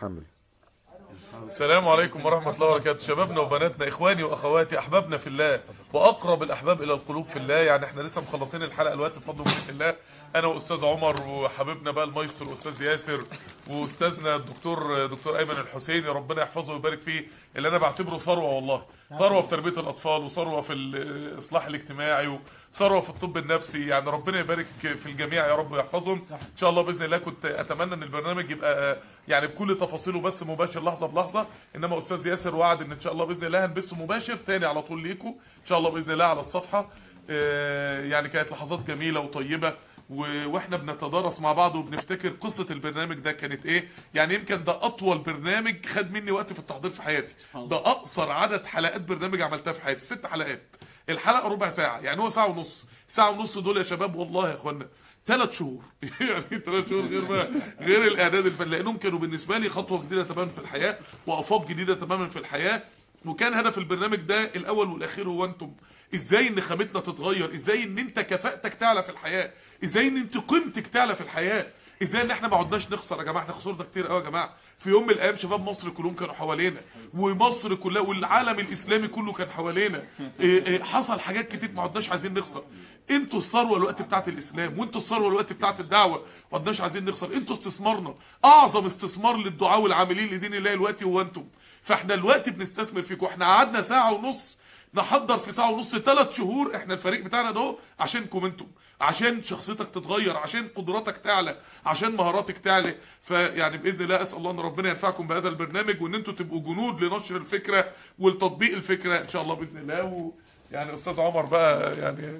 حمل. السلام عليكم ورحمة الله وبركاته. شبابنا وبناتنا، اخواني واخواتي، احبابنا في الله واقرب الاحباب الى القلوب في الله. يعني احنا لسه مخلصين الحلقة الوقت بفضل ومنة الله، انا واستاذ عمر وحبيبنا بقى المايسترو استاذ ياسر واستاذنا دكتور ايمن الحسيني، ربنا يحفظه ويبارك فيه، اللي انا بعتبره ثروة والله، ثروة في تربية الاطفال وثروة في الاصلاح الاجتماعي وثروة في الطب النفسي. يعني ربنا يبارك في الجميع يا رب ويحفظهم ان شاء الله باذن الله. كنت اتمنى ان البرنامج يبقى يعني بكل تفاصيله بس مباشر لحظة بلحظة، انما استاذ ياسر وعد ان شاء الله باذن الله هنبثه مباشر تاني على طول ليكم ان شاء الله باذن الله على الصفحة. يعني كانت لحظات جميلة وطيبة واحنا بنتدارس مع بعض وبنفتكر قصة البرنامج ده كانت ايه. يعني يمكن ده اطول برنامج خد مني وقت في التحضير في حياتي، ده اقصر عدد حلقات برنامج عملتها في حياتي 6 حلقات، الحلقة ربع ساعة، يعني هو ساعة ونص. ساعة ونص دول يا شباب والله يا اخوانا 3 شهور يعني 3 شهور غير الاعداد لانهم كانوا بالنسبة لي خطوة جديدة تماما في الحياة وافاق جديدة تماما في الحياة. وكان هدف البرنامج ده الاول والاخير هو انتم، ازاي ان خامتنا تتغير، ازاي ان انت كفاءتك تعلى في الحياة، ازاي ان انت قيمتك تعلى في الحياة، ازاي ان احنا ما عدناش نخسر يا جماعه. احنا خسرنا كتير قوي يا جماعه. في يوم من الايام شباب مصر كلهم كانوا حوالينا، ومصر كلها والعالم الاسلامي كله كان حوالينا. حصل حاجات كتير ما عدناش عايزين نخسر. انتوا الثروه الوقت بتاعه الاسلام، وانتوا الثروه الوقت بتاعه الدعوه، ما عدناش عايزين نخسر. انتوا استثمارنا، اعظم استثمار للدعاء والعاملين لدين الله الوقت هو انتم. فاحنا الوقت بنستثمر فيكم. احنا قعدنا ساعه ونص نحضر في ساعة ونص 3 شهور، احنا الفريق بتاعنا ده عشانكم انتم، عشان شخصيتك تتغير، عشان قدراتك تعلى، عشان مهاراتك تعلى. فيعني باذن الله اسال الله ان ربنا ينفعكم بهذا البرنامج، وان انتم تبقوا جنود لنشر الفكرة ولتطبيق الفكرة ان شاء الله باذن الله. يعني استاذ عمر بقى يعني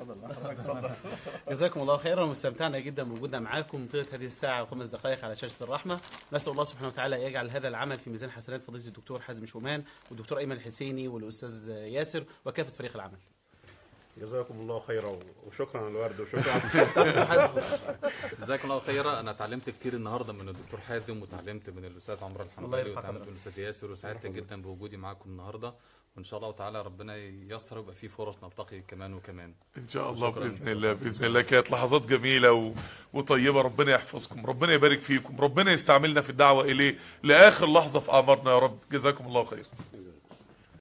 جزاكم الله خيرا، واستمتعنا جدا بوجودنا معاكم طيله هذه الساعه و5 دقائق على شاشه الرحمه. نسال الله سبحانه وتعالى يجعل هذا العمل في ميزان حسنات فضيله الدكتور حازم شومان والدكتور ايمن الحسيني والاستاذ ياسر وكافه فريق العمل. جزاكم الله خيرا وشكرا على الورد وشكرا جزاكم الله خيرا. انا اتعلمت كتير النهارده من الدكتور حازم، وتعلمت من الاستاذ عمرو الحمداني، وتعلمت من الاستاذ ياسر، وسعدت جدا بوجودي معاكم النهارده. وان شاء الله تعالى ربنا ييسر ويبقى في فرص نلتقي كمان وكمان ان شاء الله باذن الله. باذن الله كانت لحظات جميله وطيبه. ربنا يحفظكم، ربنا يبارك فيكم، ربنا يستعملنا في الدعوه اليه لاخر لحظه في اعمارنا يا رب. جزاكم الله خير.